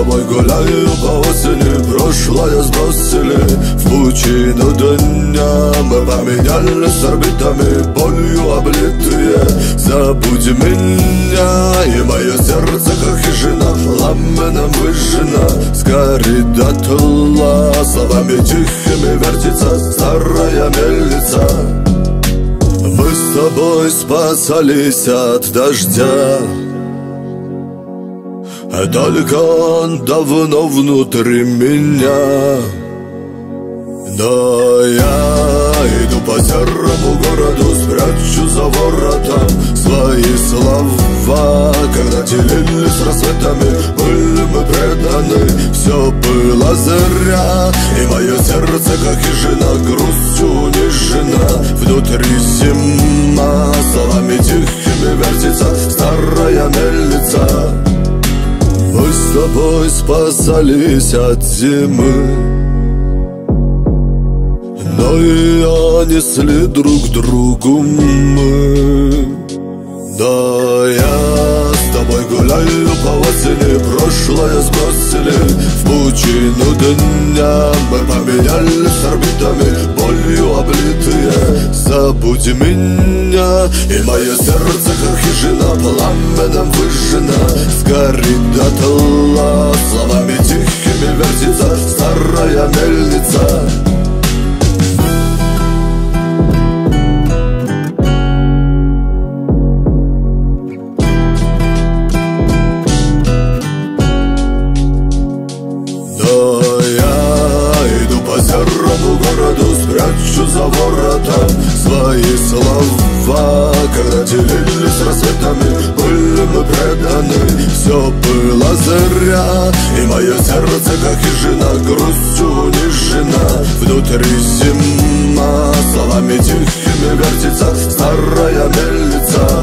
тобой гуляю по осени, прошлое сбросили в пучину дня. Мы поменялись орбитами, болью облитые. Забудь меня, и мое сердце, как хижина, пламенем выжжено, сгорит дотла. Словами тихими вертится старая мельница. Мы с тобой спасались от дождя, только он давно внутри меня. Но я иду по серому городу, спрячу за воротом свои слова. Когда делились с рассветами, были мы преданы, все было зря. И мое сердце, как хижина, грустью унижена. Внутри зима, словами тихими вертится старая мельница. Мы с тобой спасались от зимы, но ее несли друг другу мы. Да я с тобой гуляю по осени, прошлое сбросили в пучину дня. Мы поменялись орбитами, болью облитые. Забудь меня, и мое сердце, как хижина, пламенем выжжено, сгорит дотла. Словами тихими вертится старая мельница. Серому городу, спрячу за воротом свои слова. Когда делились с рассветами, были мы преданы, все было зря. И мое сердце, как хижина, грустью унижена. Внутри зима, словами тихими вертится старая мельница.